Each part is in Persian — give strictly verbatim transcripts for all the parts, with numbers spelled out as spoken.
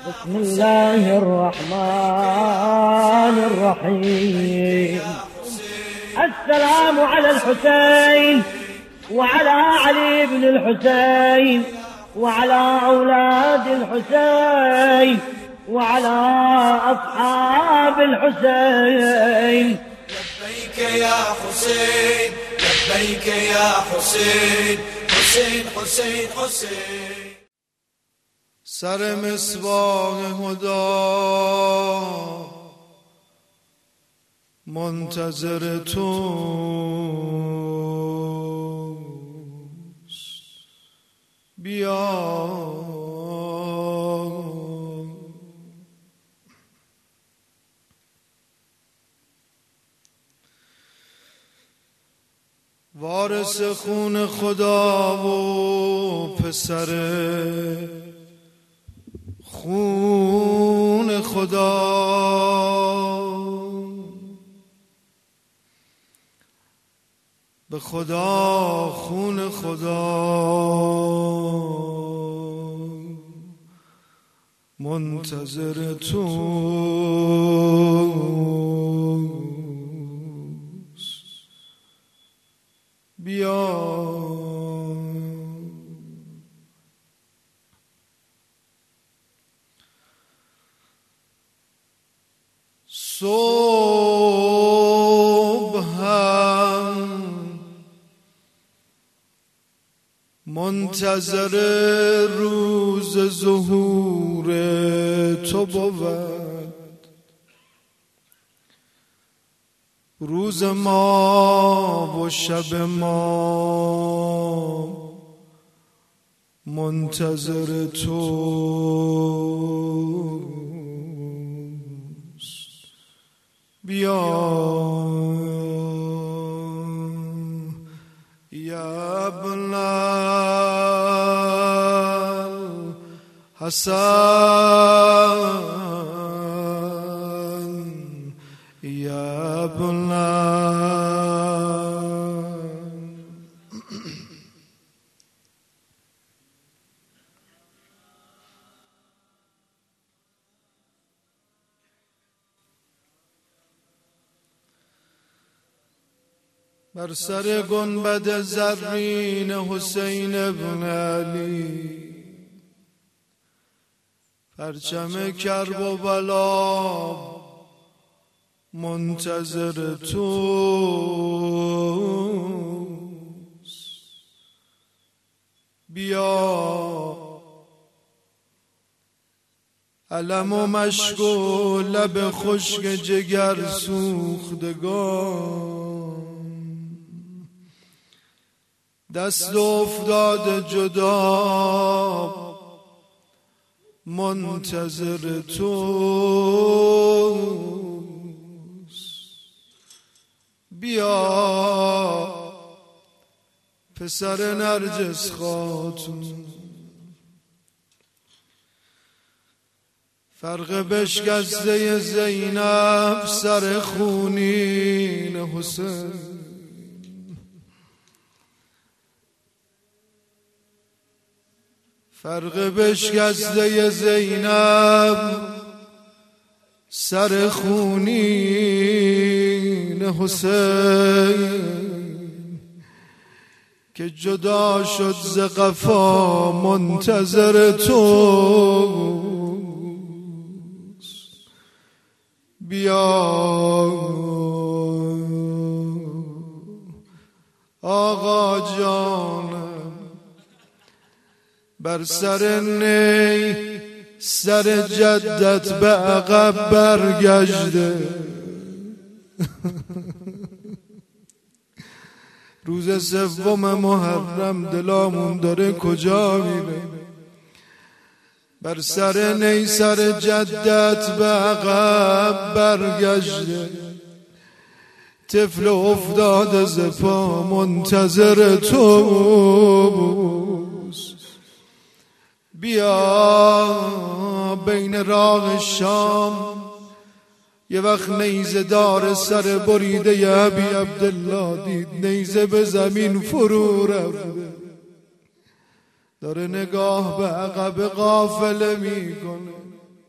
بسم الله الرحمن الرحيم. السلام على الحسين وعلى علي بن الحسين وعلى أولاد الحسين وعلى أصحاب الحسين. لبيك يا حسين لبيك يا حسين حسين حسين حسين. سر مصباح هدی منتظر توست، بیا وارث خون خدا و پسر خون خدا، به خدا خون خدا منتظر توست، بیا صبحم منتظر روز ظهور تو بود، روز ما و شب ما منتظر تو، بیا یا ابن الحسن یا ابن بر سر گنبد زرین حسین ابن علی پرچم کرب و بلا منتظر توست، بیا علم و مشک و لب خشک جگر سوختگان، دست افتاد جدا منتظر توست، بیا پسر نرجس خاتون، فرق بشکسته زینب سر خونین حسین، فرق بشکسته زینب سر خونین حسین، که جدا شد ز قفا منتظر توست، بیا آقا جانم بر سر نی سر جدت به عقب برگشته، روز سوم محرم دلامون داره کجا میره، بر سر نی سر جدت به عقب برگشته، طفل افتاده ز پا منتظر توست، بیا بین راه شام یه وقت نیزه دار سر بریده ی ابی عبدالله دید، نیزه به زمین فرو رفته، داره نگاه به عقب قافله میکنه،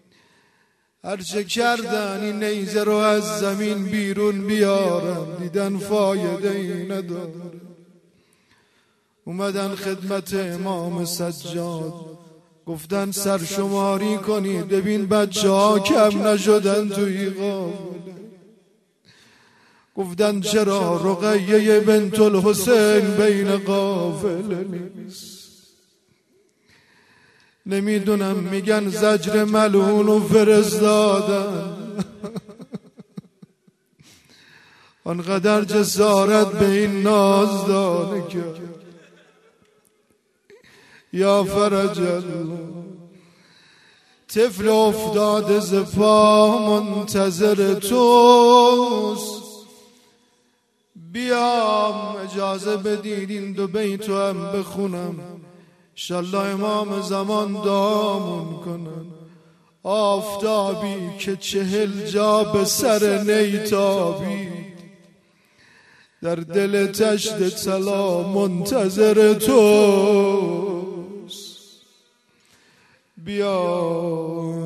هرچه کردن این نیزه رو از زمین بیرون بیارن، دیدن فایده ای نداره. اومدن خدمت امام سجاد، گفتن سرشماری کنید ببین بچه ها کم نشدن توی قافله. گفتن چرا رقیه بنت الحسین بین قافله نیست؟ نمیدونم، میگن زجر ملعون و فرستادن. آنقدر جسارت به این نازدانه کرد. یا فرج الله، طفل افتاده ز پا منتظر توست. بیام اجازه بدید این دو بیتو هم بخونم، انشالله امام زمان دامون کنن. آفتابی که چهل جا به سر نیتابی، در دل تشت طلا منتظر توست. بیا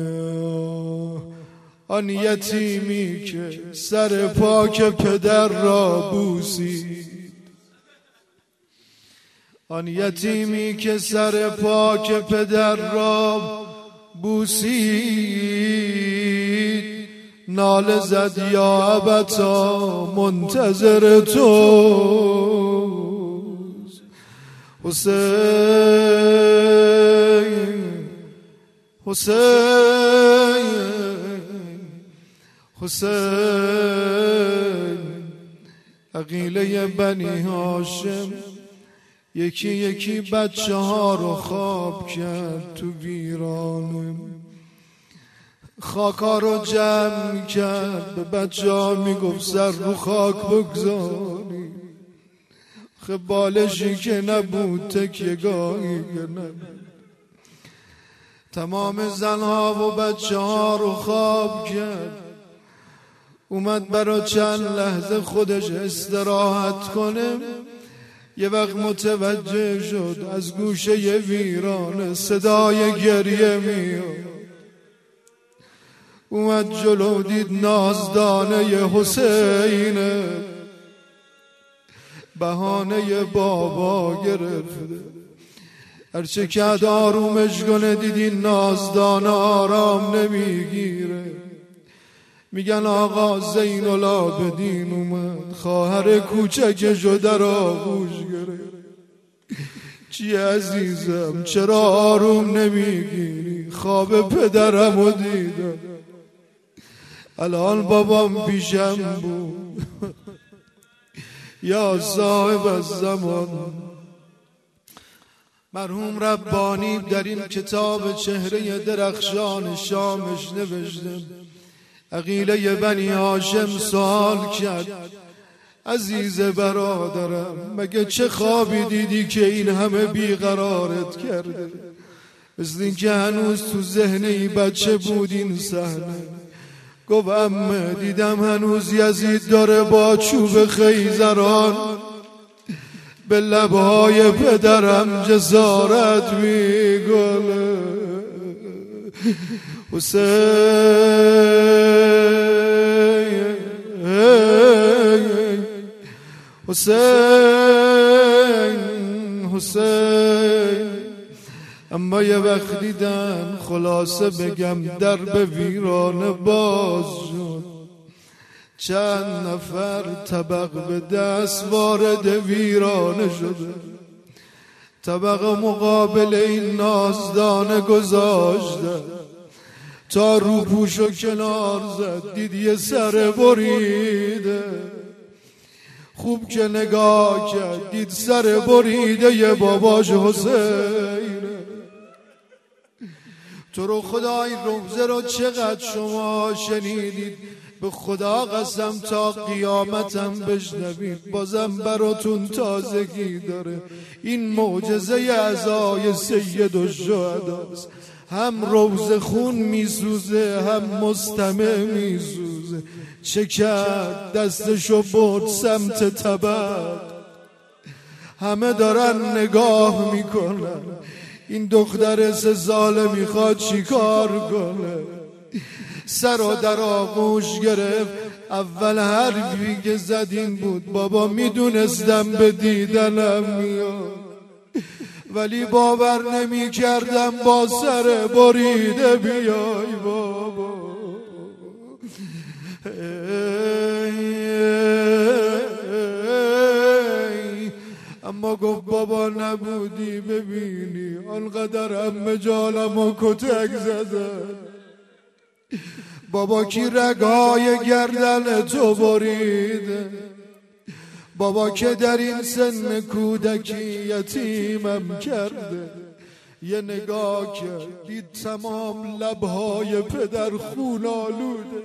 آن یتیمی که سر پاک پدر را بوسید، آن یتیمی که سر پاک پدر را بوسید، ناله زد یا ابتا منتظر توست. حسین حسین حسین، عقیله بنی هاشم یکی یکی بچه ها رو خواب کرد تو ویرانه. خاکا رو جمع کرد، به بچه ها میگفت سر رو خاک بگذاری. خب بالشی که نبود، تکیه‌گاهی که نبود. تمام زنها و بچه ها رو خواب کرد. اومد برا چند لحظه خودش استراحت کنه. یه وقت متوجه شد از گوشه ویرانه صدای گریه میاد. اومد جلو، دید نازدانه حسینه، بهانه بابا گرفته. هرچه که آرومش کنه دیدی نازدانه آرام نمیگیره. میگن آقا زین العابدین اومد، خواهر کوچکشو در آغوش گرفت. چی عزیزم چرا آروم نمیگیری؟ خواب پدرمو دیدم، الان بابام پیشم بود. یا صاحب الزمان، مرحوم ربانی در این کتاب چهره درخشان شامش نوشته، عقیله بنی هاشم سوال کرد عزیز برادرم مگه چه خوابی دیدی که این همه بیقرارت کرده؟ مثل این که هنوز تو ذهن این بچه بود این صحنه. گفت امه دیدم هنوز یزید داره با چوب خیزران به لبهای پدرم جسارت میگله. حسین حسین حسین. اما یه وقت دیدن خلاصه بگم در به ویرانه باز شد. چند نفر طبق به دست وارد ویرانه شده. طبق مقابل این نازدانه گذاشته تا روپوشو کنار زد. دید یه سر بریده. خوب که نگاه کرد دید سر بریده یه باباش حسینه. تو رو خدا این روزه رو چقدر شما شنیدید؟ به خدا قسم تا قیامتم بشنوید بازم براتون تازگی داره. این معجزه عزای سید الشهداست. هم روز خون میسوزه هم مستمع میسوزه. چه کرد؟ دستشو برد سمت طبق. همه دارن نگاه میکنن این دختر سه ساله میخواد چی کار کنه. سر و در آغوش گرفت. اول حرفی که زدین بود بابا میدونستم به دیدنم میاد، ولی باور نمی کردم با سر بریده بیای بابا. اما گفت بابا نبودی ببینی آنقدر همه جانم و کتک زدن. بابا کی رگهای گردن تو بریده، بابا که در این سن کودکی یتیمم کرده. یه نگاه کرد دید تمام لبهای پدر خون آلوده،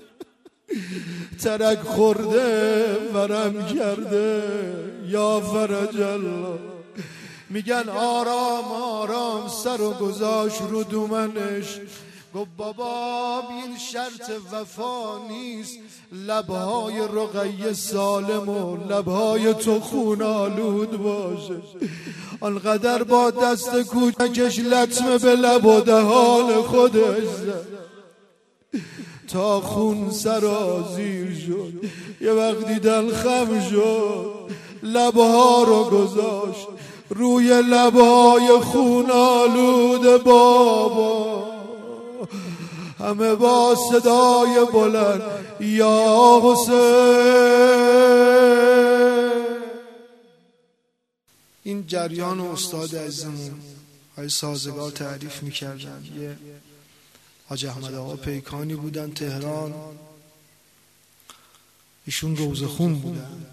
ترک خورده ورم کرده. یا فرج الله. میگن آرام آرام سر و گذاشت رو دومنش. گفت بابا این شرط وفا نیست لبهای رقیه سالم و لبهای تو خون آلود باشه. آنقدر با دست کوچکش لطمه به لب و دهان خودش زد تا خون سرازیر شد. یه وقت دیدن خم شد، لبها رو گذاشت روی لبهای خون آلود بابا. همه با صدای بلند یا حسین. این جریان و استاد عزیزمون های سازگار تعریف میکردن. یه حاج احمد آقا پیکانی بودن تهران، ایشون روزخون بودن.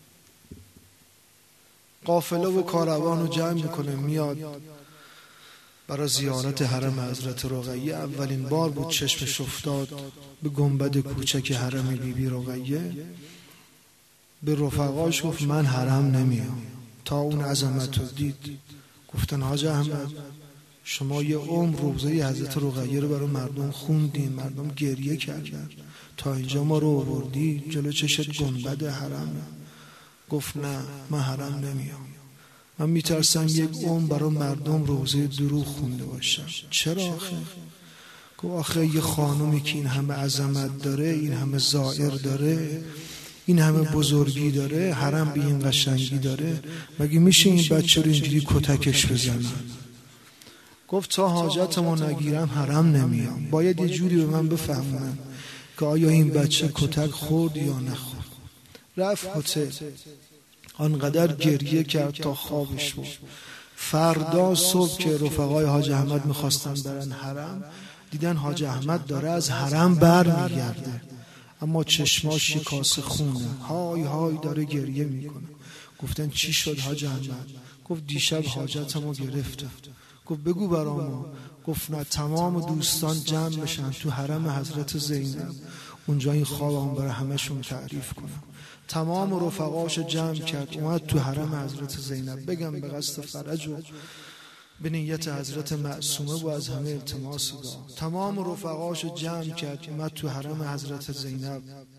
قافله و کاروان رو جمع میکنه میاد برای زیارت حرم حضرت رقیه. اولین بار بود چشمش افتاد به گنبد کوچک حرم بی بی رقیه. به رفقاش گفت من حرم نمیام تا اون عظمت رو دید. گفتن حاج احمد شما یه عمر روزه حضرت رقیه رو برای مردم خوندین، مردم گریه کردن، تا اینجا ما رو آوردی جلو چشت گنبد حرم. گفت نه من حرم نمیام، من میترسم یک عمر برای مردم روزه دروغ خونده باشم. چرا آخه؟ گفت آخه یه خانومی که این همه عظمت داره، این همه زائر داره، این همه بزرگی داره، حرم به این قشنگی داره، مگه میشه این بچه رو اینجوری کتکش بزنن؟ گفت تا حاجتمو نگیرم حرم نمیام. باید یه جوری به من بفهمن که آیا این بچه کتک خورد یا نخورد. رفت هتل، آنقدر گریه کرد تا خوابش بود. فردا صبح که رفقای حاج احمد میخواستن برن حرم، دیدن حاج احمد داره از حرم بر میگرده، اما چشماش کاسه خونه، های های داره گریه میکنه. گفتن چی شد حاج احمد؟ گفت دیشب حاجتمو گرفتم. گفت بگو برام. گفت نه تمام دوستان جمع بشن تو حرم حضرت زینب، اونجا این خوابم برای همشون تعریف کنم. تمام رفقاشو جمع کرد اومد تو حرم حضرت زینب. بگم به قصد فرج و به نیت حضرت معصومه و از همه التماس داد. تمام رفقاشو جمع کرد اومد تو حرم حضرت زینب.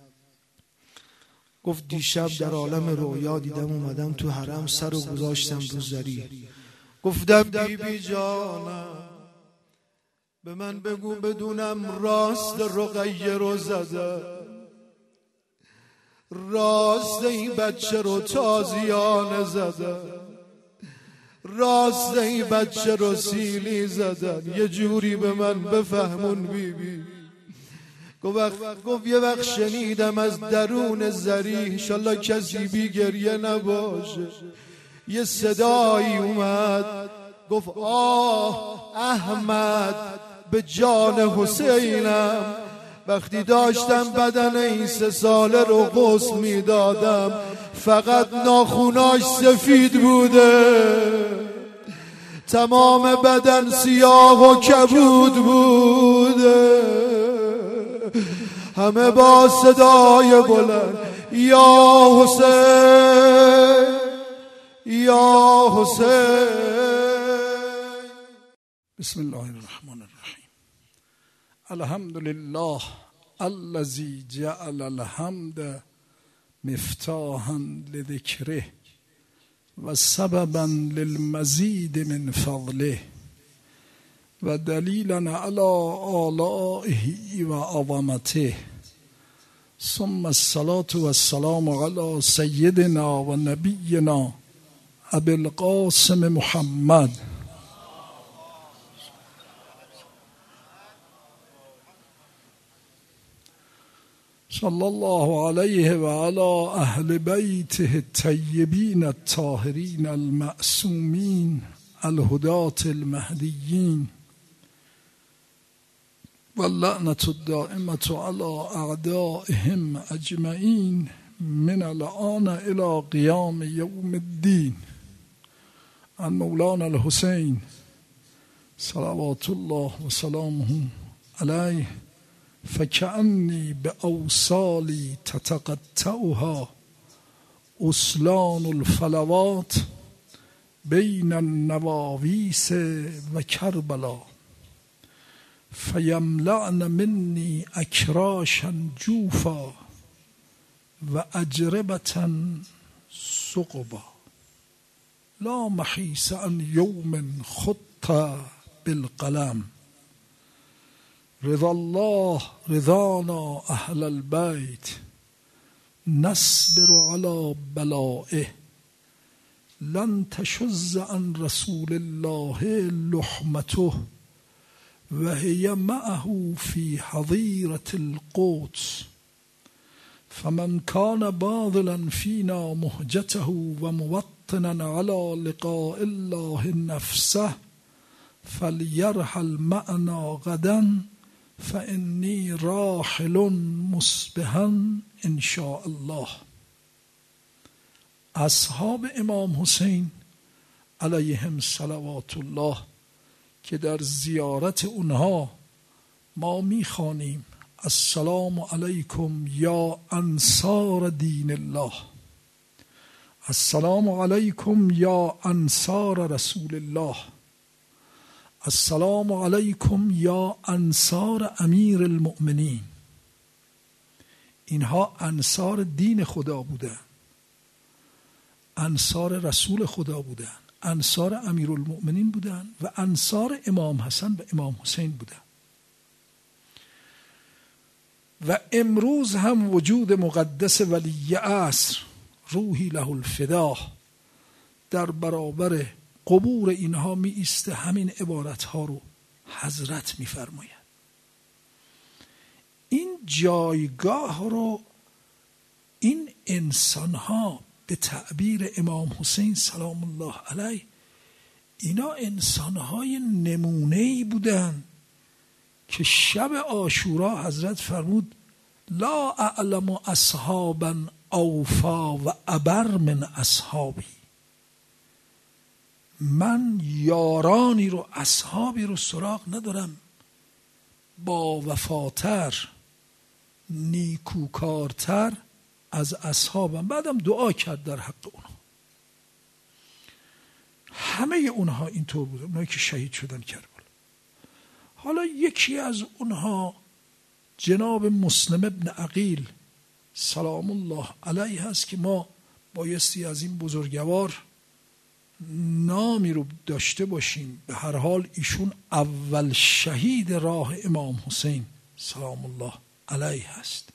گفت دیشب در عالم رویا دیدم اومدم تو حرم، سر و گذاشتم رو زری. گفتم بی بی جانم به من بگو بدونم راست رقیه رو زدم، راست این بچه رو تازیانه زدن، راست این بچه رو سیلی زدن، یه جوری به من بفهمون بی بی. گفت یه وقت شنیدم از درون زری، انشالله کسی بی گریه نباشه، یه صدایی اومد گفت آه احمد به جان حسینم. وقتی داشتم بدن این سه ساله رو غسل میدادم فقط ناخوناش سفید بوده، تمام بدن سیاه و کبود بوده. همه با صدای بلند یا حسین یا حسین. بسم الله الرحمن الرحیم. الحمد لله الذي جعل الحمد مفتاحا لذکره و سببا للمزید من فضله و دلیلا علی آلائه و عظمته، ثم الصلاة والسلام علی سیدنا و نبینا ابی القاسم محمد صلی الله علیه و علی اهل بیته الطیبین الطاهرین المعصومین الهداة المهدیین واللعنة الدائمة على اعدائهم اجمعین من الآن الى قیام یوم الدین. عن مولانا الحسین صلوات الله و سلامه علیه فکأنی بأوصالی تتقطعها اسلان الفلوات بین النواویس و کربلا فیملعن منی اکراشا جوفا و اجربة ثقبا لا محیص عن یوم خط بالقلم رضا الله رضانا اهل البیت نصبر على بلائه لن تشز عن رسول الله لحمته و هی معه فی حظیرة القدس فمن کان باذلا فینا مهجته و موطنا علی لقاء الله نفسه فلیرحل معنا غدا فانی راحل مصبحا ان شاء الله. اصحاب امام حسین علیهم صلوات الله که در زیارت اونها ما میخوانیم السلام علیکم یا انصار دین الله، السلام علیکم یا انصار رسول الله، السلام علیکم یا انصار امیر المؤمنین. اینها انصار دین خدا بودن، انصار رسول خدا بودن، انصار امیر المؤمنین بودن و انصار امام حسن و امام حسین بودن. و امروز هم وجود مقدس ولی عصر روحی له الفدا در برابر قبور اینها می ایسته همین عبارت ها رو حضرت می فرماید. این جایگاه رو این انسان ها به تعبیر امام حسین سلام الله علیه اینا انسان های نمونه‌ای بودن که شب عاشورا حضرت فرمود لا اعلم اصحابا اوفا و ابر من اصحابی. من یارانی رو اصحابی رو سراغ ندارم با وفاتر نیکوکارتر از اصحابم. بعدم دعا کرد در حق اونها. همه اونها اینطور بودن، اونایی که شهید شدن کربلا. حالا یکی از اونها جناب مسلم ابن عقیل سلام الله علیه هست که ما بایستی از این بزرگوار نامی رو داشته باشیم. به هر حال ایشون اول شهید راه امام حسین سلام الله علیه هست.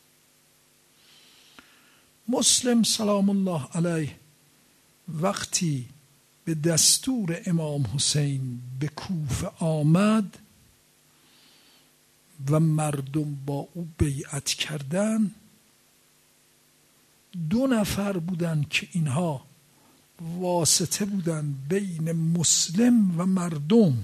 مسلم سلام الله علیه وقتی به دستور امام حسین به کوفه آمد و مردم با او بیعت کردن، دو نفر بودن که اینها واسطه بودن بین مسلم و مردم.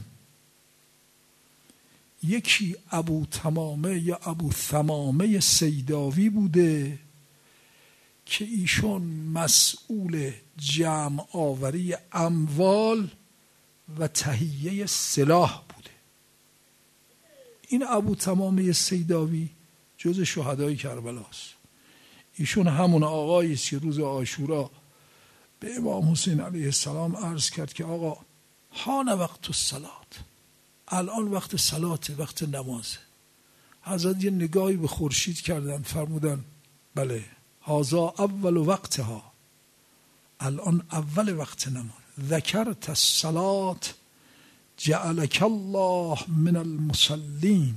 یکی ابو تمامه یا ابو ثمامه سیداوی بوده که ایشون مسئول جمع آوری اموال و تهیه سلاح بوده. این ابو تمامه سیداوی جز شهدای کربلاست. ایشون همون آقایی است که روز عاشورا به امام حسین علیه السلام عرض کرد که آقا حان وقت الصلات، الان وقت صلاته، وقت نمازه. حضرت یه نگاهی به خورشید کردن، فرمودن بله هذا اول وقتها، الان اول وقت نماز. ذکرت الصلات جعلک الله من المصلین،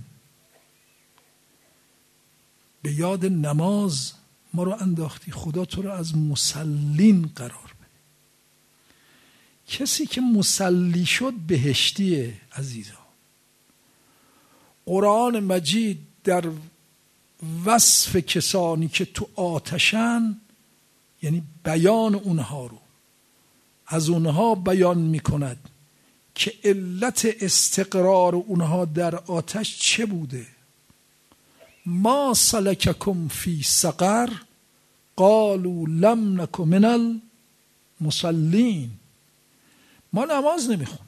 به یاد نماز ما رو انداختی، خدا تو رو از مسلین قرار بده. کسی که مسلی شد بهشتیه عزیزان. قرآن مجید در وصف کسانی که تو آتشن، یعنی بیان اونها رو از اونها بیان میکند که علت استقرار اونها در آتش چه بوده. ما سلککم فی سقر قالوا لم نک من المصلین. ما نماز نمیخوندیم.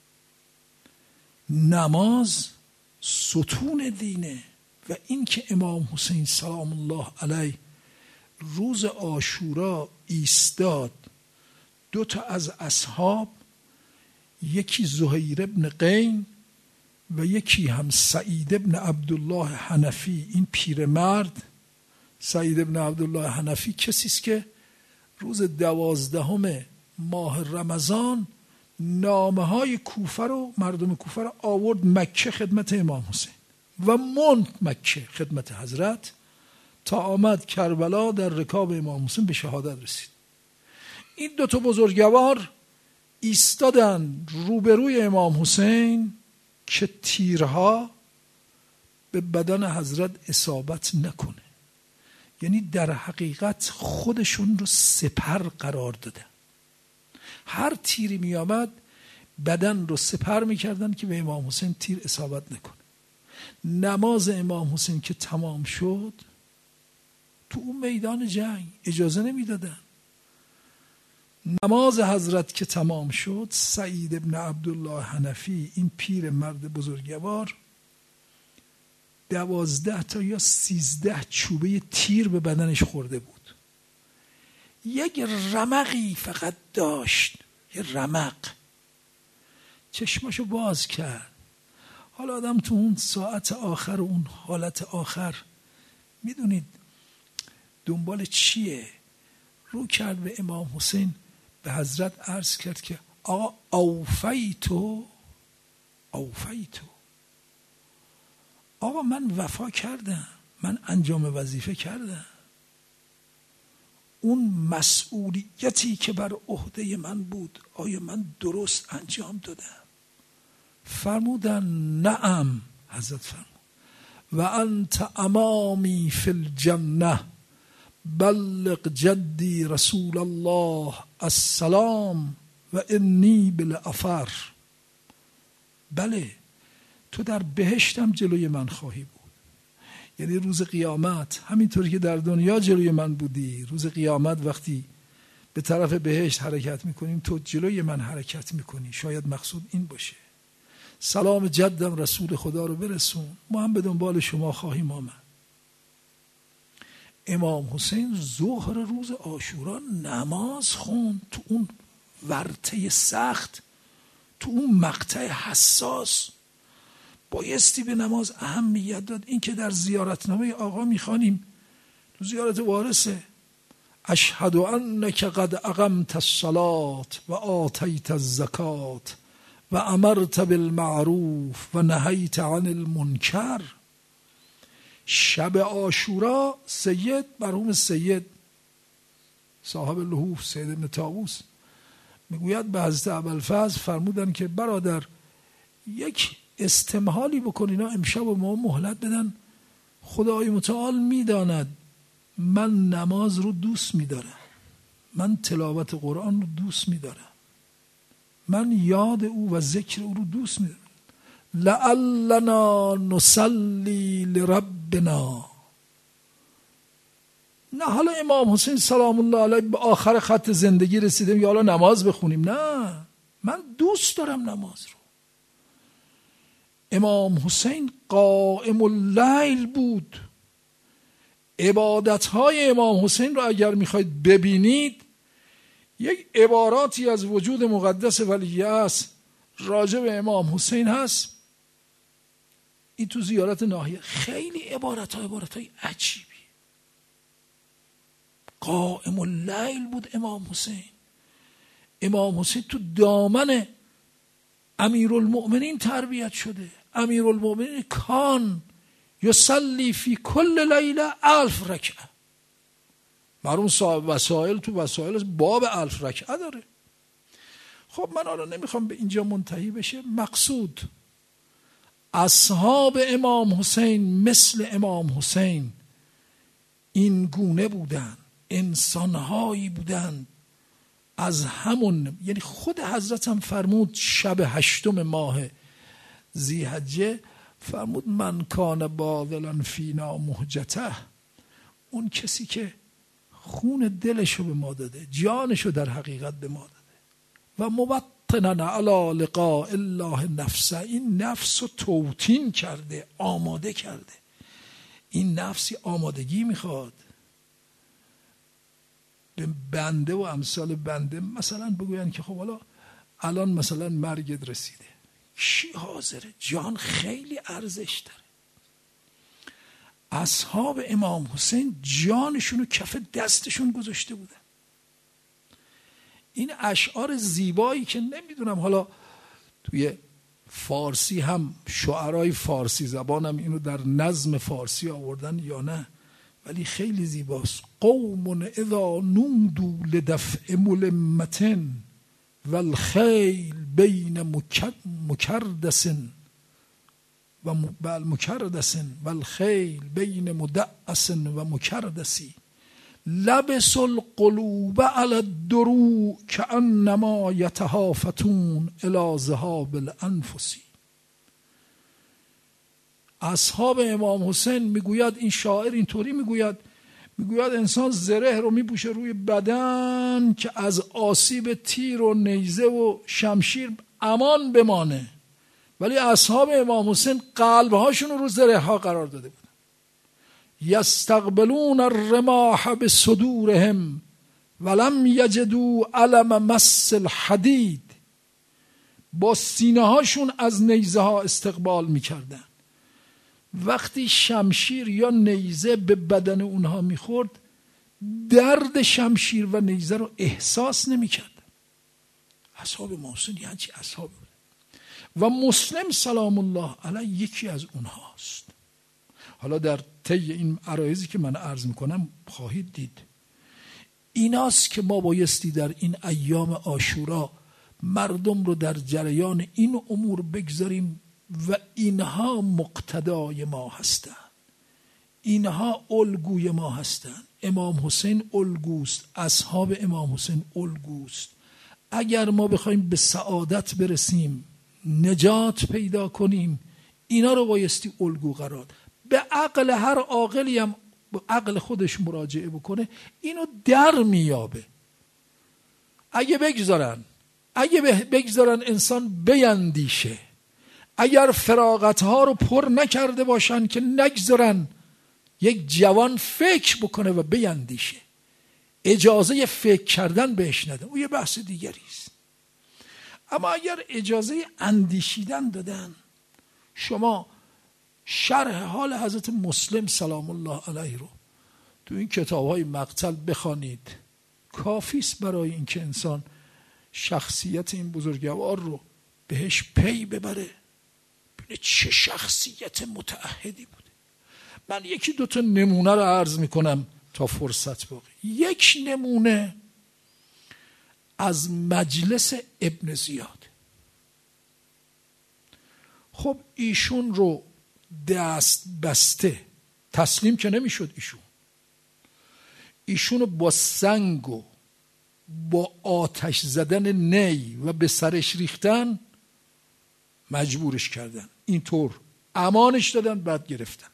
نماز ستون دینه و این که امام حسین سلام الله علیه روز عاشورا ایستاد، دو تا از اصحاب، یکی زهیر ابن قین و یکی هم سعید ابن عبدالله حنفی، این پیرمرد سعید ابن عبدالله حنفی کسی است که روز دوازدهم ماه رمضان نامه های کوفه رو، مردم کوفه رو آورد مکه خدمت امام حسین و موند مکه خدمت حضرت تا آمد کربلا در رکاب امام حسین به شهادت رسید. این دو تا بزرگوار ایستادن روبروی امام حسین که تیرها به بدن حضرت اصابت نکنه، یعنی در حقیقت خودشون رو سپر قرار دادن. هر تیری می آمد بدن رو سپر می کردن که به امام حسین تیر اصابت نکنه. نماز امام حسین که تمام شد تو اون میدان جنگ اجازه نمی دادن. نماز حضرت که تمام شد، سعید ابن عبدالله حنفی، این پیر مرد بزرگوار، دوازده تا یا سیزده چوبه تیر به بدنش خورده بود. یک رمقی فقط داشت، یک رمق. چشماشو باز کرد. حالا آدم تو اون ساعت آخر و اون حالت آخر میدونید دنبال چیه؟ رو کرد به امام حسین، به حضرت عرض کرد که آقا اوفیتو اوفیتو آقا من وفا کردم، من انجام وظیفه کردم. اون مسئولیتی که بر عهده من بود آیا من درست انجام دادم؟ فرمودن نعم. حضرت فرمود و انت امامی فی الجنه بلغ جدی رسول الله السلام و انی بالعفر. بله تو در بهشتم جلوی من خواهی بود. یعنی روز قیامت همینطوری که در دنیا جلوی من بودی، روز قیامت وقتی به طرف بهشت حرکت میکنیم تو جلوی من حرکت میکنی. شاید مقصود این باشه سلام جدم رسول خدا رو برسون، ما هم به دنبال شما خواهیم آمد. امام حسین ظهر روز عاشورا نماز خوند تو اون ورطه سخت، تو اون مقطع حساس. بایستی به نماز اهمیت داد. این که در زیارتنامه آقا میخوانیم تو زیارت وارثه اشهد انک قد اقمت الصلاة و آتیت الزکات و امرت بالمعروف و نهیت عن المنکر. شب عاشورا سید مرحوم سید صاحب لحوف سید ابن طاووس میگوید به حضرت ابوالفضل فرمودن که برادر یک استمهالی بکن، اینا امشب ما مهلت بدن. خدای متعال میداند من نماز رو دوست میدارم، من تلاوت قرآن رو دوست میدارم، من یاد او و ذکر او رو دوست میدارم. لعلنا نصلی لربنا. نه حالا امام حسین سلام الله علیه به آخر خط زندگی رسیدیم یا حالا نماز بخونیم، نه، من دوست دارم نماز رو. امام حسین قائم اللیل بود. عبادتهای امام حسین رو اگر میخواید ببینید، یک عباراتی از وجود مقدس ولیعصر راجع به امام حسین هست. این تو زیارت ناحیه خیلی عبارت ها عبارت های عجیبی. قائم اللیل بود امام حسین. امام حسین تو دامن امیرالمؤمنین تربیت شده. امیرالمؤمنین کان یصلی فی کل لیله الف رکعه. مرحوم صاحب وسائل تو وسائل باب الف رکعه داره. خب من حالا نمیخوام به اینجا منتهی بشه. مقصود اصحاب امام حسین مثل امام حسین این گونه بودن، انسانهایی بودن از همون، یعنی خود حضرت هم فرمود شب هشتم ماه ذی‌حجه فرمود من کان باذلا فینا مهجته، اون کسی که خون دلشو به ما داده، جانشو در حقیقت به ما داده و موطنا علی لقاء الله نفسه، این نفس رو توطین کرده، آماده کرده. این نفسی آمادگی میخواد. به بنده و امثال بنده مثلا بگوین که خب حالا الان مثلا مرگت رسیده، کی حاضره؟ جان خیلی ارزش داره. اصحاب امام حسین جانشون رو کف دستشون گذاشته بودن. این اشعار زیبایی که نمیدونم حالا توی فارسی هم شعرای فارسی زبانم اینو در نظم فارسی آوردن یا نه، ولی خیلی زیباست. قوم اذا نودوا لدفع ملمة والخیل بین مکردس و مکردس والخیل بین مدعس و مکردسی لبس القلوب علی الدروع کأنما یتهافتون الی ذهاب الانفس. اصحاب امام حسین میگوید، این شاعر اینطوری میگوید، میگوید انسان زره رو میپوشه روی بدن که از آسیب تیر و نیزه و شمشیر امان بمانه، ولی اصحاب امام حسین قلبهاشون رو زره ها قرار داده بودن. یستقبلون الرماح بصدورهم ولم یجدوا علم مس الحدید، با سینه هاشون از نیزه ها استقبال میکردن. وقتی شمشیر یا نیزه به بدن اونها میخورد درد شمشیر و نیزه رو احساس نمیکردن. اصحاب امام حسین یعنی چی اصحاب بود؟ و مسلم سلام الله علیه یکی از اونهاست. حالا در طی این عرایضی که من عرض میکنم خواهید دید ایناست که ما بایستی در این ایام عاشورا مردم رو در جریان این امور بگذاریم و اینها مقتدای ما هستند، اینها الگوی ما هستند. امام حسین الگوست، اصحاب امام حسین الگوست. اگر ما بخوایم به سعادت برسیم، نجات پیدا کنیم، اینا رو بایستی الگو قرار. به عقل هر عاقلی هم به عقل خودش مراجعه بکنه اینو در میابه. اگه بگذارن اگه بگذارن انسان بیندیشه، اگر فراغت ها رو پر نکرده باشن که نگذارن یک جوان فکر بکنه و بیندیشه، اجازه فکر کردن بهش ندن، او یه بحث دیگری است. اما اگر اجازه اندیشیدن دادن، شما شرح حال حضرت مسلم سلام الله علیه رو تو این کتاب‌های مقتل بخوانید، کافی است برای اینکه انسان شخصیت این بزرگوار رو بهش پی ببره، ببینه چه شخصیت متعهدی بوده. من یکی دوتا نمونه رو عرض میکنم تا فرصت باقی. یک نمونه از مجلس ابن زیاد. خب ایشون رو دست بسته تسلیم که نمیشد. ایشون ایشون رو با سنگ و با آتش زدن نی و به سرش ریختن مجبورش کردن، اینطور امانش دادن، بعد گرفتنش.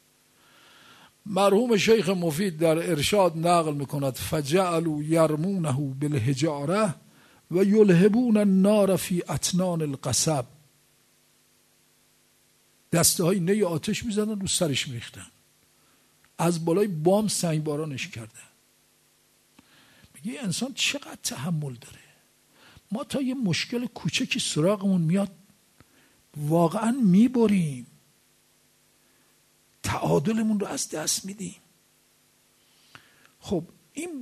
مرحوم شیخ مفید در ارشاد نقل میکند فجعلوا یرمونه بالحجاره و یلهبون النار فی اطنان القصب. دسته های نی آتش میزدن رو سرش میریختن، از بالای بام سنگ بارانش کردن. میگه انسان چقدر تحمل داره. ما تا یه مشکل کوچکی سراغمون میاد واقعا میبریم، تعادلمون رو از دست میدیم. خب این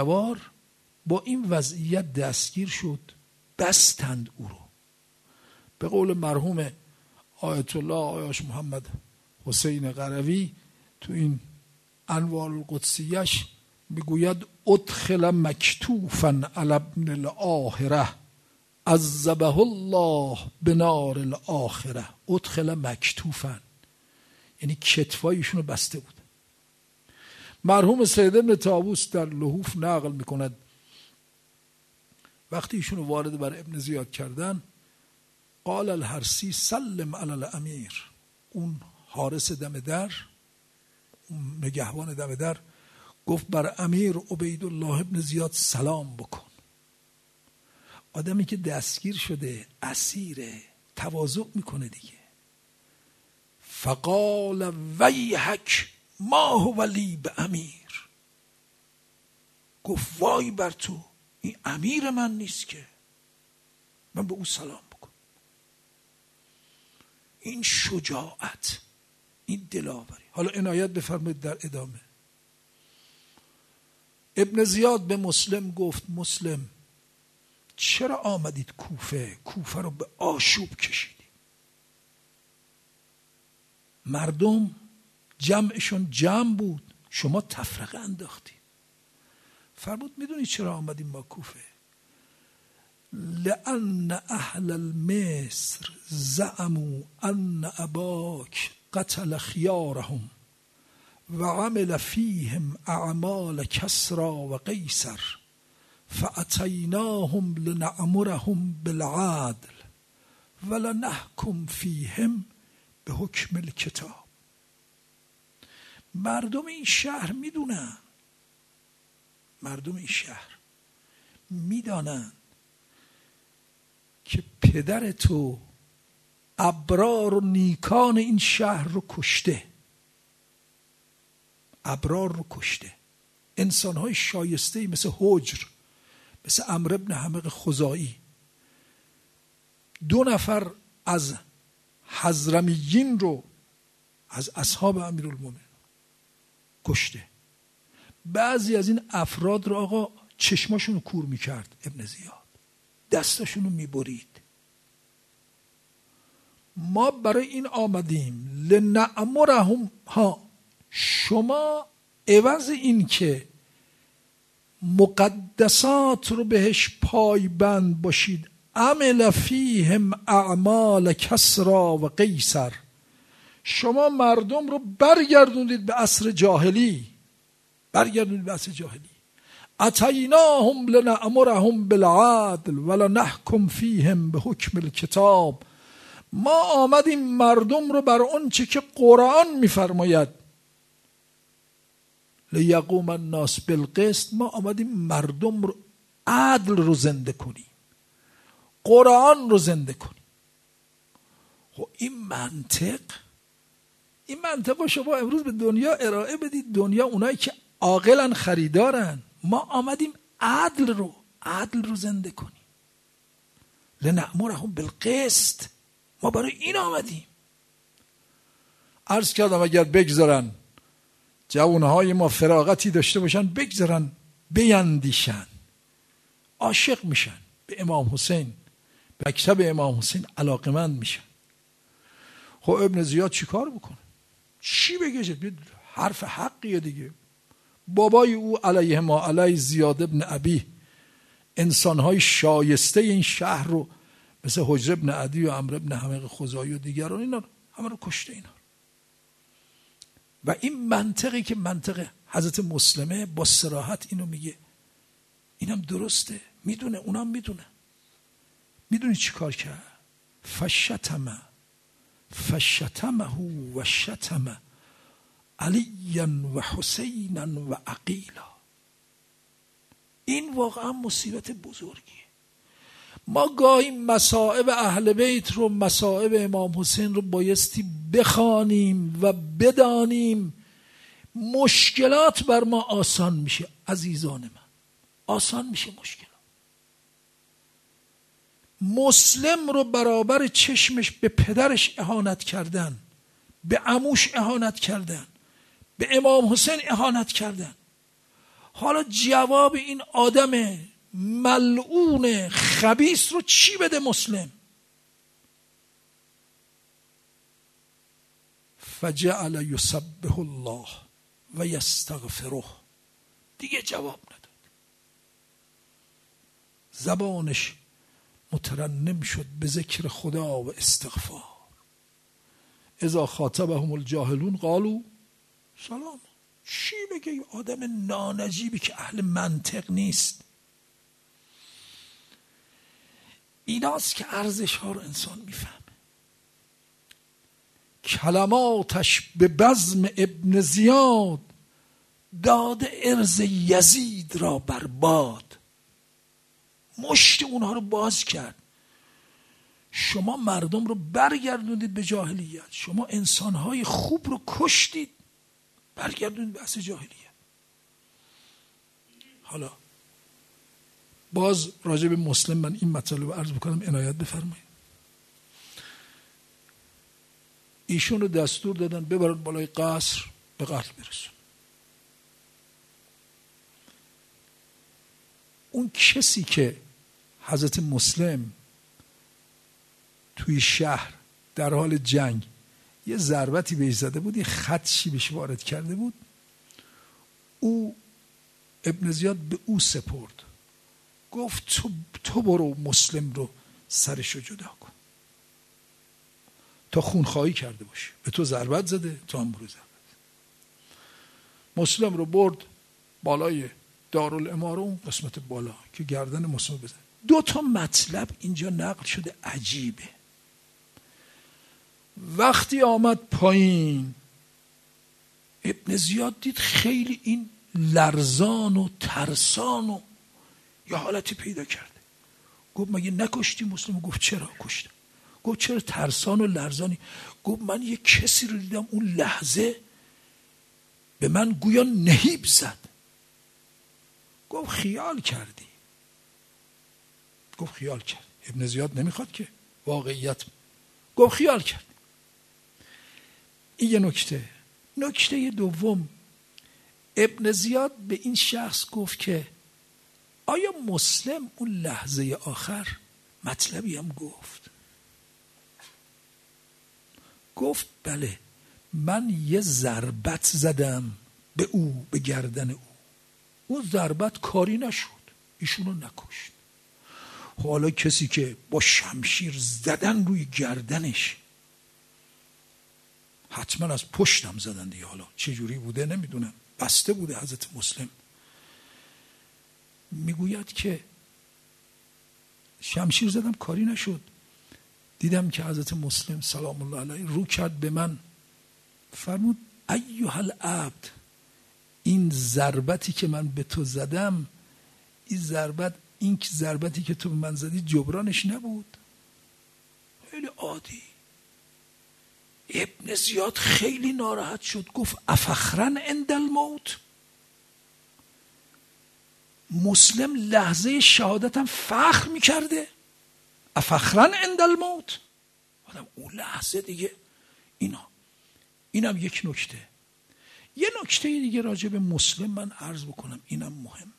بزرگوار با این وضعیت دستگیر شد، بستند او رو. به قول مرحوم آیت الله آیاش محمد حسین قروی تو این انوار القدسیش میگوید ادخل مکتوفا علی ابن الاخره عذبه الله بنار الاخره. ادخل مکتوفا یعنی کتفایشون رو بسته بود. مرحوم سید ابن طاووس در لحوف نقل میکند وقتی ایشون وارد بر ابن زیاد کردن قال الحرسی سلم علی الامیر، اون حارس دم در، اون نگهبان دم در گفت بر امیر عبیدالله ابن زیاد سلام بکن. آدمی که دستگیر شده اسیره تواضع میکنه دیگه. فقال ویحک ما هو لی بامیر، گفت وای بر تو، این امیر من نیست که من به او سلام بکن. این شجاعت، این دلاوری. حالا عنایت بفرمایید در ادامه. ابن زیاد به مسلم گفت مسلم چرا آمدید کوفه؟ کوفه رو به آشوب کشیدید. مردم جمعشون جمع بود، شما تفرقه انداختید. فرمود میدونی چرا آمدیم ما کوفه؟ لأن اهل المصر زعموا ان اباک قتل خیارهم و عمل فیهم اعمال کسرا و قیصر فاتیناهم لنعمرهم بالعدل ولنحکم فیهم به حکم الکتاب. مردم این شهر میدونن، مردم این شهر میدانن که پدر تو ابرار و نیکان این شهر رو کشته، ابرار رو کشته، انسانهای شایسته‌ای مثل حجر، مثل عمرو بن حمق خزاعی، دو نفر از حضرمیین رو از اصحاب امیرالمومنین کشته. بعضی از این افراد رو آقا چشماشون رو کور میکرد ابن زیاد، دستاشون رو میبرید. ما برای این آمدیم لنعمرهم، ها شما عوض این که مقدسات رو بهش پایبند باشید، عمل فیهم اعمال کسرا و قیصر، شما مردم رو برگردوندید به عصر جاهلی، برگردوندید به عصر جاهلی. اتیناهم لنأمرهم بالعدل ولنحکم فیهم به حکم الکتاب. ما آمدیم مردم رو بر اون چه که قرآن میفرماید لیقوم الناس بالقسط، ما آمدیم مردم رو عدل رو زنده کنیم، قرآن رو زنده کنیم. خب این منطق، این منطق رو شما امروز به دنیا ارائه بدید، دنیا اونایی که عاقلن خریدارن. ما آمدیم عدل رو عدل رو زنده کنیم. لنأمرهم بالقسط، ما برای این آمدیم. عرض کردم اگر بگذارن جوانهای ما فراغتی داشته باشن، بگذارن بیندیشن، عاشق میشن به امام حسین، به مکتب امام حسین علاقمند میشن. خب ابن زیاد چی کار بکنه؟ چی بگه؟ حرف حقیه دیگه. بابای او علیه ما علیه زیاد ابن ابی انسانهای شایسته این شهر رو مثل حجر ابن عدی و عمرو ابن حمق خزاعی و دیگران اینا همه رو کشته. اینا و این منطقی که منطق حضرت مسلمه با صراحت اینو میگه، اینم درسته، میدونه، اونم میدونه. میدونی چی کار کرد؟ فشتمه فشتمه و شتمه علیاً و حسیناً و عقیلا. این واقعا مصیبت بزرگیه. ما گاهی مصائب اهل بیت رو، مصائب امام حسین رو بایستی بخوانیم و بدانیم. مشکلات بر ما آسان میشه عزیزان من، آسان میشه مشکلات. مسلم رو برابر چشمش به پدرش اهانت کردن، به عموش اهانت کردن، به امام حسین اهانت کردن. حالا جواب این آدم ملعون خبیث رو چی بده مسلم؟ فجعل یسبح الله و یستغفره. دیگه جواب نداد. زبانش مترنم شد به ذکر خدا و استغفار. اذا خاطبهم الجاهلون قالوا سلام. چی بگه یه آدم نانجیبی که اهل منطق نیست؟ ایناست که ارزش ها رو انسان میفهمه. کلماتش به بزم ابن زیاد داده ارز یزید را برباد. مشت اونها رو باز کرد. شما مردم رو برگردوندید به جاهلیت. شما انسانهای خوب رو کشتید، برگردوندید به اصل جاهلیت. حالا باز راجع به مسلم من این مطلب رو عرض بکنم، عنایت بفرمایید. ایشون رو دستور دادن ببرن بالای قصر به قتل برسون. اون کسی که حضرت مسلم توی شهر در حال جنگ یه ضربتی بهش زده بود، یه خدشی بهش وارد کرده بود، او ابن زیاد به او سپرد، گفت تو, تو برو مسلم رو سرشو جدا کن تا خونخواهی کرده باشی. به تو ضربت زده، تو هم برو ضربت. مسلم رو برد بالای دارالاماره، اون قسمت بالا که گردن مسلم بزن. دو تا مطلب اینجا نقل شده عجیبه. وقتی آمد پایین ابن زیاد دید خیلی این لرزان و ترسان و یه حالتی پیدا کرده. گفت مگه نکشتی مسلم؟ گفت چرا کشتم. گفت چرا ترسان و لرزانی؟ گفت من یه کسی رو دیدم اون لحظه به من گویا نهیب زد. گفت خیال کردی. گفت خیال کرد. ابن زیاد نمیخواد که واقعیت. گفت خیال کرد. این یه نکته. نکته دوم، ابن زیاد به این شخص گفت که آیا مسلم اون لحظه آخر مطلبی هم گفت؟ گفت بله، من یه ضربت زدم به او، به گردن او. اون ضربت کاری نشد، ایشونو نکشت. حالا کسی که با شمشیر زدن روی گردنش، حتما از پشتم زدن دیگه. حالا چه جوری بوده نمیدونم، بسته بوده. حضرت مسلم میگوید که شمشیر زدم کاری نشد. دیدم که حضرت مسلم سلام الله علیه رو کرد به من، فرمود ایها العبد، این ضربتی که من به تو زدم، این ضربت این ضربتی که تو به من زدی جبرانش نبود. خیلی عادی. ابن زیاد خیلی ناراحت شد، گفت افخرن عند الموت. مسلم لحظه شهادتم فخر میکرده. افخرن عند الموت. آدم اون لحظه دیگه اینا. اینم یک نکته. یه نکته دیگه راجع به مسلم من عرض بکنم، اینم مهمه.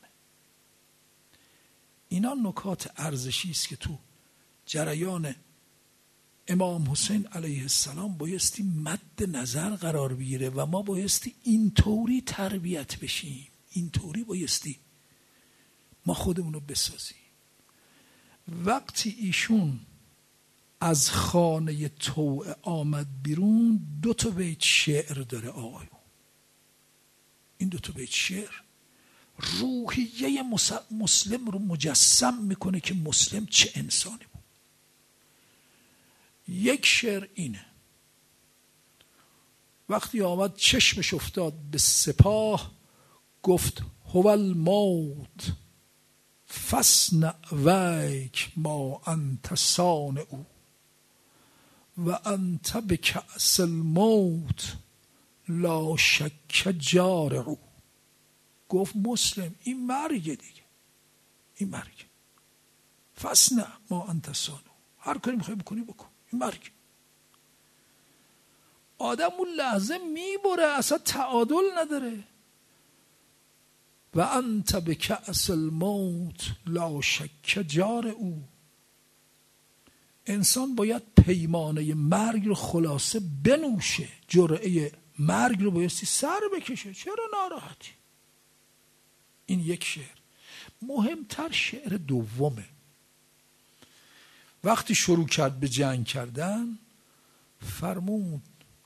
اینا نکات ارزشی است که تو جریان امام حسین علیه السلام بایستی مد نظر قرار بگیره و ما بایستی اینطوری تربیت بشیم، اینطوری بایستی ما خودمون رو بسازیم. وقتی ایشون از خانه طوع آمد بیرون، دو تا بیت شعر داره آقایون. این دو تا بیت شعر روحیه مسلم رو مجسم میکنه که مسلم چه انسانی بود. یک شعر اینه: وقتی آمد چشمش افتاد به سپاه، گفت هو الموت فاصنع ویک ما انت صانع او و انت بکأس الموت لا شک جارع. گفت مسلم این مرگه دیگه، این مرگ. فاصنع ما انت صانع، هر کاری میخوای بکنی بکن، این مرگ. آدم اون لحظه میبره، اصلا تعادل نداره. و انت بکأس الموت لا شک جارع او. انسان باید پیمانه مرگ رو خلاصه بنوشه، جرعه مرگ رو بایستی سر بکشه. چرا ناراحتی؟ این یک شعر. مهمتر شعر دومه. وقتی شروع کرد به جنگ کردن فرمود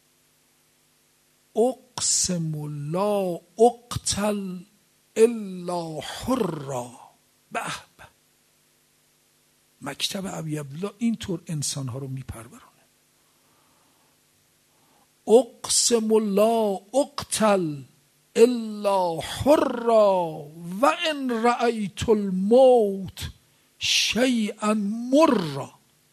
اقسم لا اقتل الا حرا. به به، مکتب ابی عبدالله اینطور انسانها رو میپرورونه. اقسم لا اقتل الا حرا و ان رأیت الموت شیئا مرا.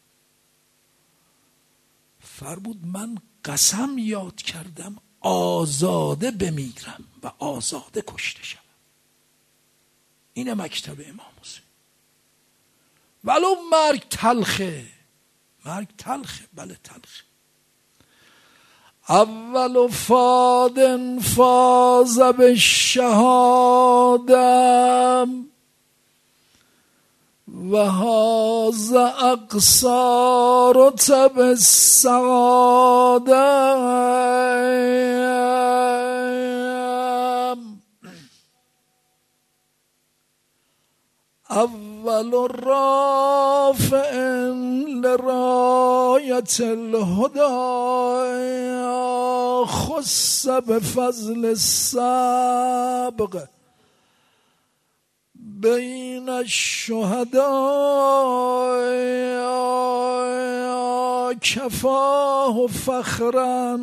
فرمود من قسم یاد کردم آزاده بمیرم و آزاده کشته شدم. این مکتب امام حسین. ولو مرگ تلخه، مرگ تلخه، بله تلخه. اول فاد فاز بالشهادة و هذا اقصى رتب السعادة. اول رافع لراية الهدى خص بفضل السابق بين الشهداء كفاه فخرا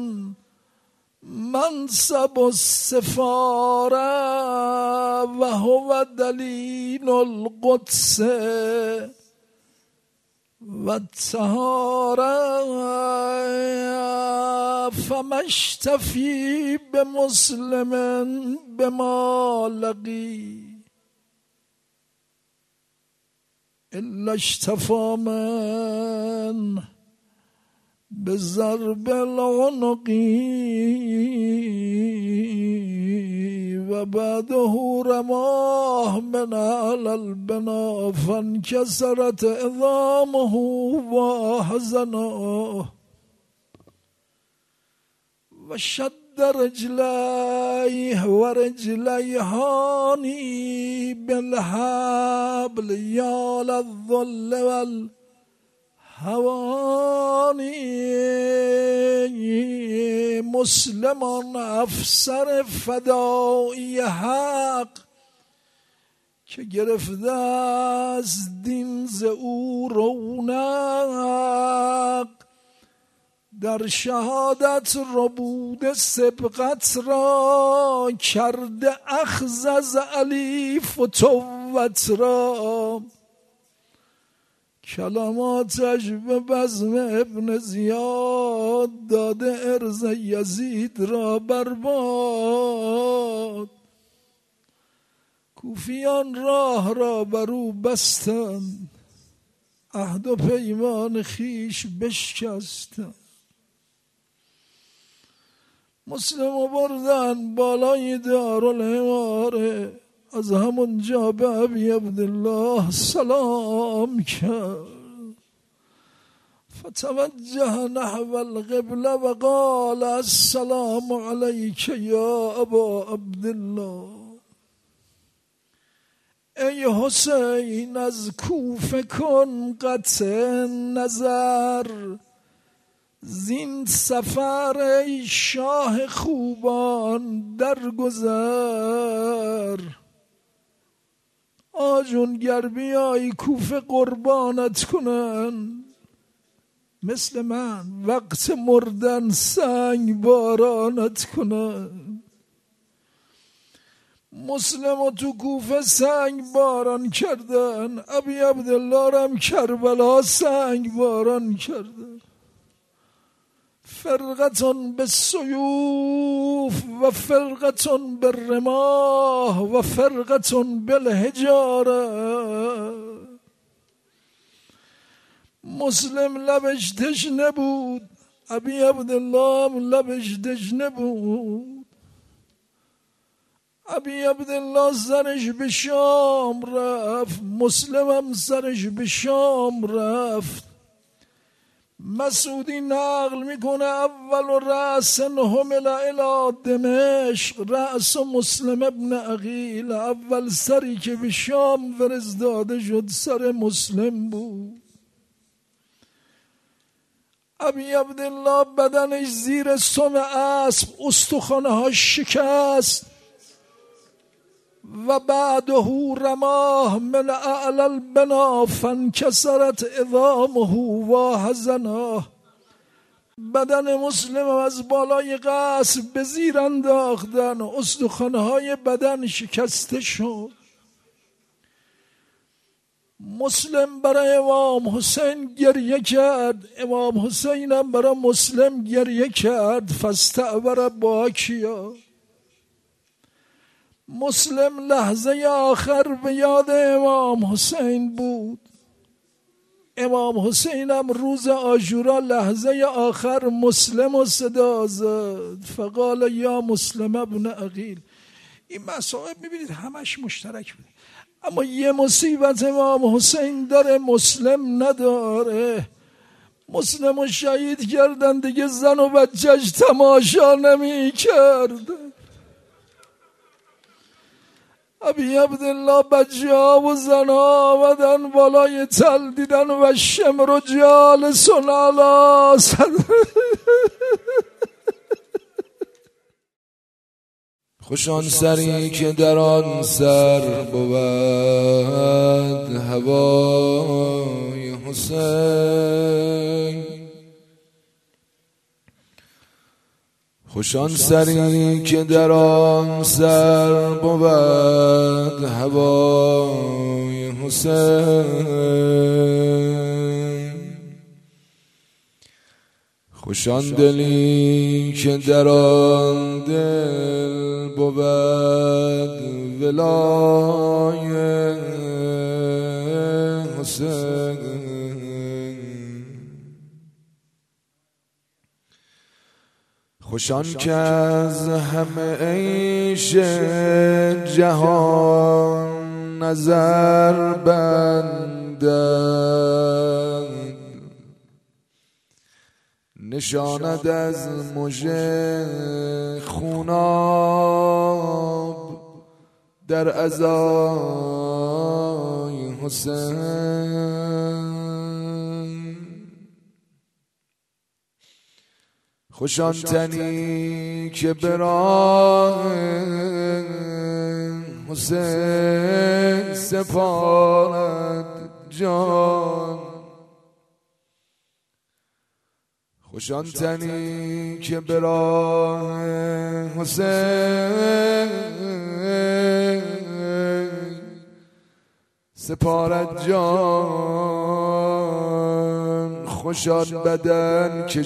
منصب السفارة وهو دليل القدس والطهارة فما اشتفي بمسلم بما لقي إلا اشتفى من بضرب العنق وبعده رماه من على البنا فانكسرت عظامه وحزنه وشد رجليه ورجليهاني بالحبل يا للذل والهواني مسلم افسر فدایی حق که گرفته از دین ز او رونق در شهادت ربود سبقت را کرده اخذ از علی فتوت را کلماتش به بزم ابن زیاد داده ارز یزید را برباد کوفیان راه را برو بستند عهد و پیمان خیش بشکستند مسلم بردن بالای دارالحواره از همون جا به ابی عبدالله سلام کرد فتوجه نحو القبله و قال السلام علیک یا ابا عبدالله. ای حسین از کوفه کن قطع نظر زین سفر ای شاه خوبان در گذر آجون گر بیای کوفه قربانت کنن مثل من وقت مردن سنگ بارانت کنن. مسلم تو کوفه سنگ باران کردن ابی عبدالله رم کربلا سنگ باران کردن فرقتون به سیوف و فرقتون به رماه و فرقتون بالحجاره. مسلم لبش تشنه بود ابی عبدالله هم لبش تشنه بود. ابی عبدالله سرش به شام رفت مسلم هم سرش به شام رفت مسعودی نقل میکنه اول رأس حمل الی دمشق رأس مسلم ابن عقیل، اول سری که به شام فرستاده شد سر مسلم بود. ابی عبدالله بدنش زیر سم اسب استخوانه ها شکست و بعده رماه من اعلی البنا فانکسرت عظامه و حزناه. بدن مسلم از بالای قصر به زیر انداختن، استخوانه های بدن شکسته شد. مسلم برای امام حسین گریه کرد، امام حسین هم برای مسلم گریه کرد. فاستعبر باکیا. مسلم لحظه آخر به یاد امام حسین بود. امام حسین هم روز عاشورا لحظه آخر مسلم و صدا زد. فقال یا مسلم ابن عقیل. این مسائل میبینید همش مشترک بود، اما یه مصیبت امام حسین داره مسلم نداره. مسلم رو شهید کردن دیگه، زن و بچهش تماشا نمی کرد. ابی عبدالله بچه ها و زن ها آمدن بالای تل، دیدن و شمر جالسون علی صدر. خوشان سری که در آن سر بود هوای حسین، خوشان سری که در آن سر بود هوای حسین، خوشان دلی که در آن دل بود ولای حسین، خوشان که از همه عیش جهان نظر بندد، نشاند از مژه خوناب در عزای حسین، خوشان تنی که به راه حسین سپارد جان، خوشان تنی که به راه حسین سپارد جان، خوشان بدن که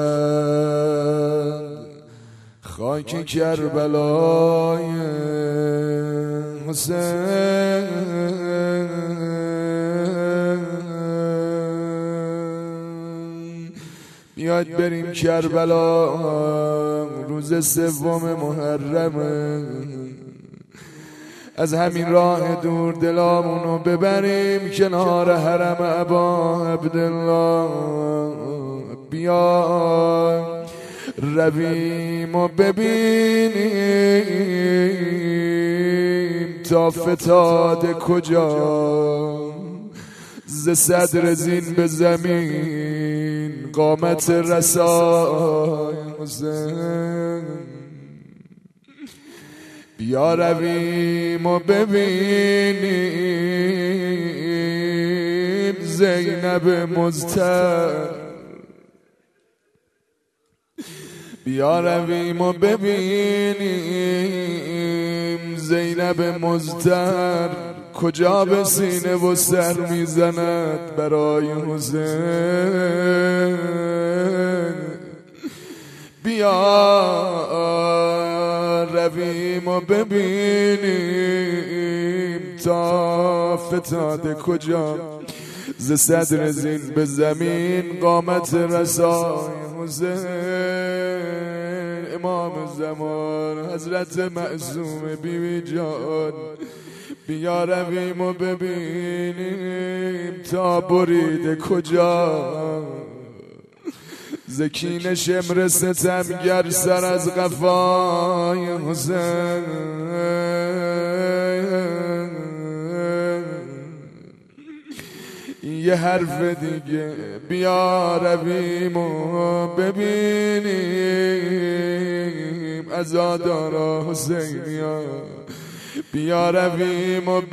شود خاک کربلای حسین، بیاد بریم کربلا روز سوم محرمه، از همین راه دور دلامونو ببریم کنار حرم ابا عبدالله، بیا رویم و ببینیم تا فتاده کجا، ز صدر زین به زمین قامت رسای حسین، بیا رویم و ببینیم زینب مضطر، بیا رویم و ببینیم زینب مضطر کجا به سینه و سر میزند برای حسین، بیا رویم و ببینیم تا فتاده کجا، ز صدر زین به زمین قامت رسای حسین، امام زمان حضرت معصوم بیبی جان، بیا رویم و ببینیم تا بریده کجا، زکین شمر ستمگر سر از قفای حسین یه حرف دیگه بیا رویم و ببینیم عزادارا حسینیا بیا رویم و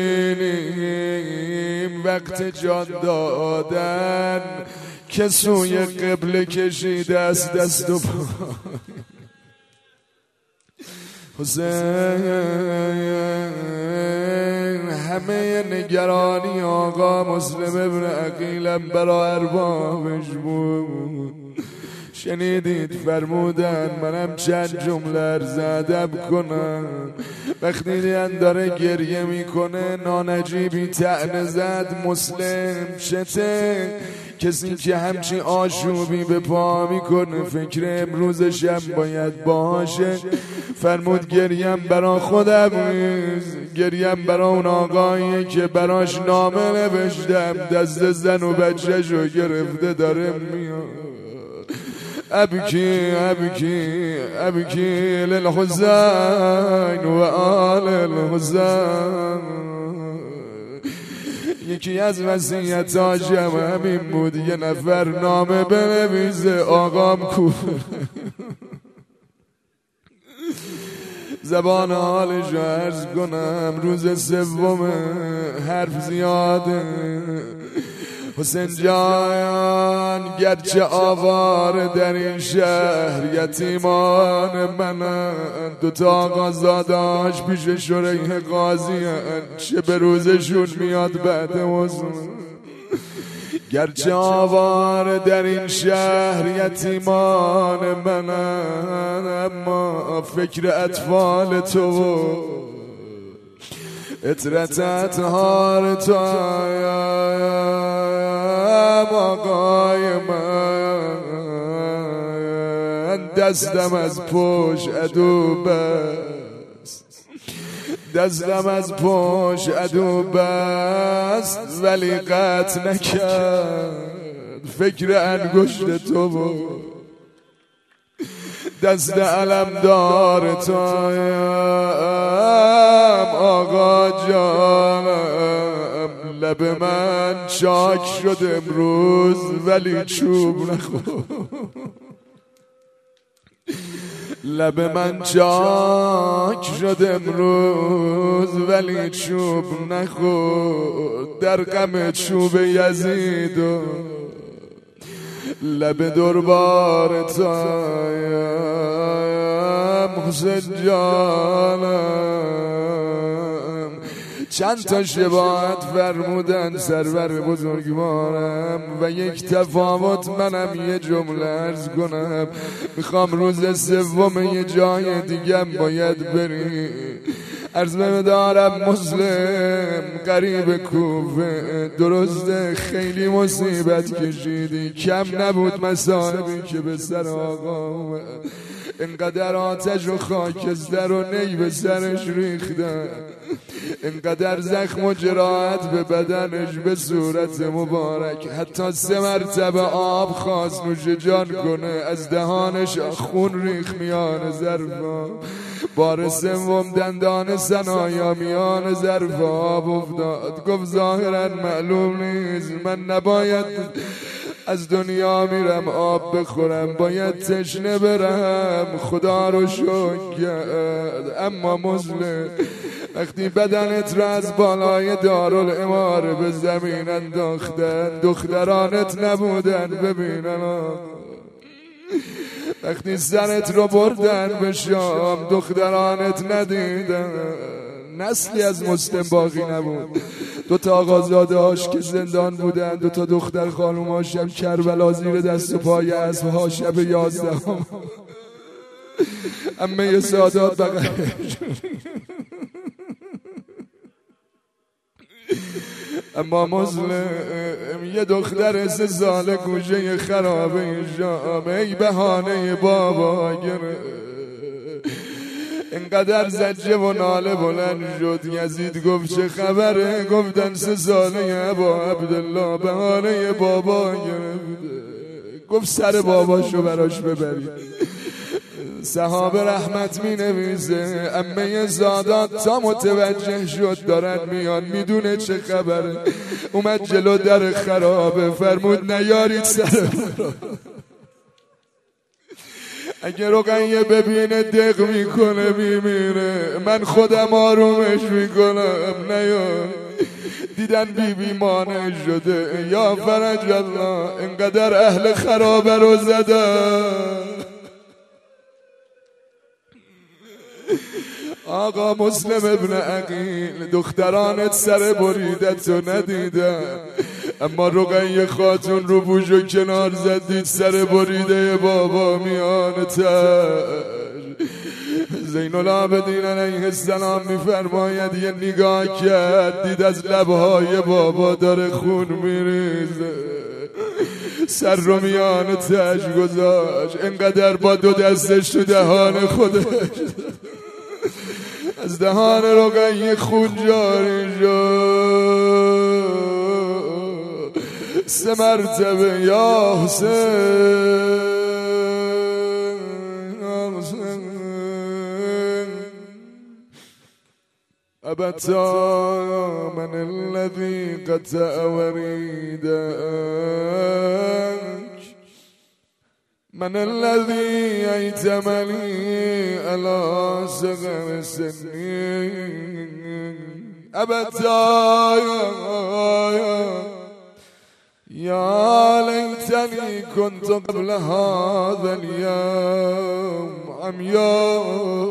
ببینیم وقت جان دادن که سوی قبله کشیده است دست و پا حسین همه نگرانی آقا مسلم ابن عقیلم برا اربابش بود. شنیدید فرمودن منم چند جمله عرض ادب کنم. وقتی دیدن داره گریه میکنه نانجیبی طعنه زد مسلم شته کسی که همچی آشوبی به پا میکنه فکر امروزشم باید باشه. فرمود گریم برا خودم نیست گریم برا اون آقایی که براش نامه نوشتم دست زن و بچه‌شو گرفته داره میاد. ابکی ابکی ابکی للحسین و آل الحسین. یکی از وصیتاشم همین بود یه نفر نامه بنویسه آقام کو زبان حالش عرض کنم. روز سوم حرف زیاده حسین جان گرچه آوار در این شهر یتیمان من دوتا آقا زاداش پیش شریح قاضی چه به روزشون میاد بعد وزن. گرچه آوار در این شهر یتیمان من اما فکر اطفال تو اطرت اطهار تایم آقای من. دستم از پشت عدو بست دستم از پشت عدو بست ولی قطع نکرد فکر انگشت تو بود. دست علم دار تایم آقا جانم. لب من چاک شد امروز ولی چوب نخورد. لب من چاک شد امروز ولی چوب نخورد. در غم چوب یزید و لب دربار تایم حسین جانم. چند تا شباهت فرمودن سرور بزرگوارم و یک تفاوت منم یه جمله عرض کنم. میخوام روز سوم یه جای دیگم باید بری. عرض بدارم مسلم قریب کوفه درسته خیلی مصیبت کشیدی کم نبود مصائبی که به سر آقا اینقدر آتش و خاکستر و نی به سرش ریختن اینقدر زخم و جراحت به بدنش به صورت مبارک حتی سه مرتبه آب خواست نوش جان کنه از دهانش خون ریخ میان ظرفا. بار سوم دندان ثنایا میان ظرف آب افتاد. گفت ظاهرا معلوم نیست من نباید از دنیا میرم آب بخورم باید تشنه برم خدا رو شکر کرد. اما مسلم وقتی بدنت را از بالای دارالاماره به زمین انداختن دخترانت نبودن ببینن. وقتی سرت رو بردن به شام دخترانت ندیدن. نسلی از مسلم باقی نبود. دو تا آقازاده هاش که زندان بودن دو تا دختر خانوم هاشم کربلا زیر دست و پای اسب ها شب یازدهم امه سادات بقیه اما مسلم یه دختر سه ساله گوشه خرابه شام ای بهانه بابا گره اینقدر زجه و ناله بلند شد. یزید گفت چه خبره؟ گفتن سه ساله ابا عبدالله بهانه بابا گرفته. گفت سر باباشو براش ببرید. صحابه رحمت می نویسه امه زادات تا متوجه شد دارن میان، میدونه چه خبره، اومد جلو در خرابه فرمود نیارید سر اگه رقیه ببینه دق میکنه میمیره، من خودم آرومش میکنم نیار. دیدن بی بی مانع شده، یا فرج الله اینقدر اهل خرابه رو زدن. آقا مسلم ابن عقیل دخترانت سر بریدتو ندیدن، اما رقیه خاتون رو بوجو کنار زدید سر بریده بابا میانتر. زین العابدین علیه السلام میفرماید یه نگاه کرد دید از لبهای بابا داره خون میریزه، سر رو میانتش گذاشت، اینقدر با دو دستش تو دهان خودش از دهان رقیه خون جاری شد. سه مرتبه یا حسین أبتا من الذي قطع وريدك، من الذي أيتمني على صغر سني. أبتا يا ليتني كنت قبل هذا اليوم عمياء